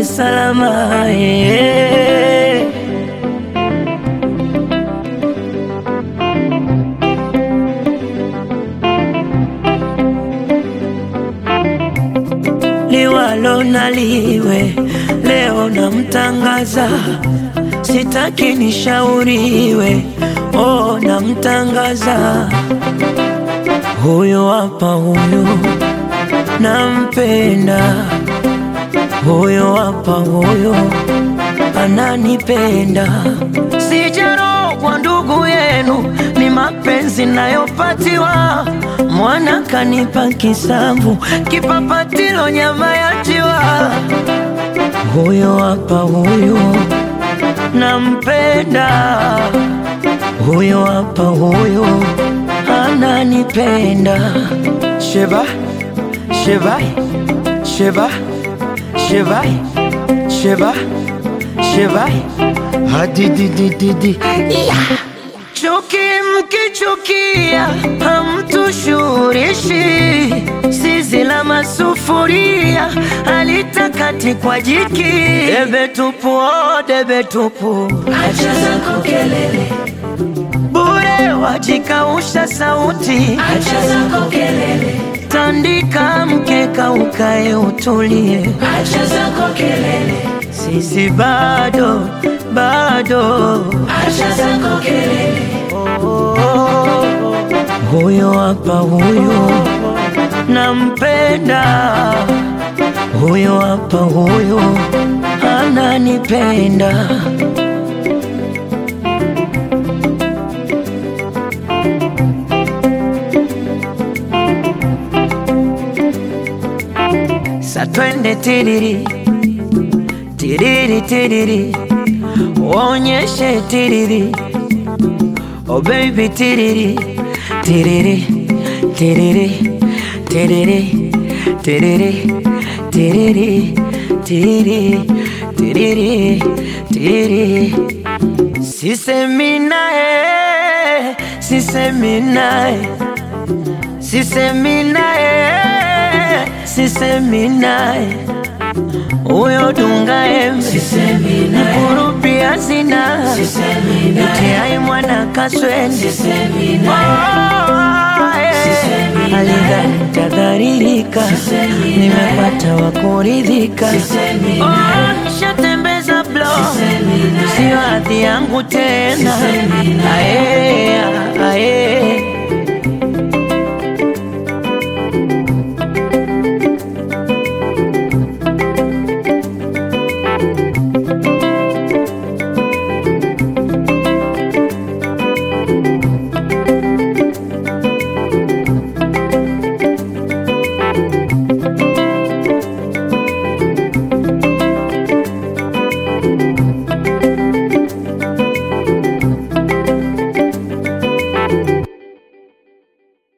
salama. Liwalo na liwe, leo namtangaza, sitaki nishauriwe, oh namtangaza. Huyo hapa huyo, nampenda. Huyo hapa huyo, ananipenda. Sijarogwa ndugu yenu, ni mapenzi nayopatiwa. Mwana kanipa kisamvu, kipapatilo nyama ya njiwa. Huyo hapa huyo, nampenda. Huyo hapa huyo, ananipenda. Sheba, sheba, sheba, sheba, sheba, sheba, hadididididi, yeah. Chuki mkichukia hamtushurishi, zizi la masufuria halitakati kwa jiki. Debe tupu, oh debe tupu, acha zako kelele, bure wajikausha sauti. Acha zako kelele, tandika mkeka ukae utulie. Acha zako kelele, sisi bado, bado. Acha zako kelele, huyo hapa huyo, nampenda. Huyo hapa huyo, ananipenda. Sa twende tiriri, tiriri tiriri, uonyeshe tiriri, oh baby tiriri, tiriri, tiriri, tiriri, tiriri, tiriri, tiriri, tiriri, tiriri. Sisemi nae, sisemi nae, sisemi nae, sisemi nae. Uyo dunga embe, sisemi nae. Mkurupia zina, sisemi nae. Itiai mwana kasweni, sisemi nae. Sisemi nae. Alidhani tadharirika, nimepata wakuridhika. Sisemi nae. Nishatembeza blow, sio hadhi yangu tena. Sisemi nae.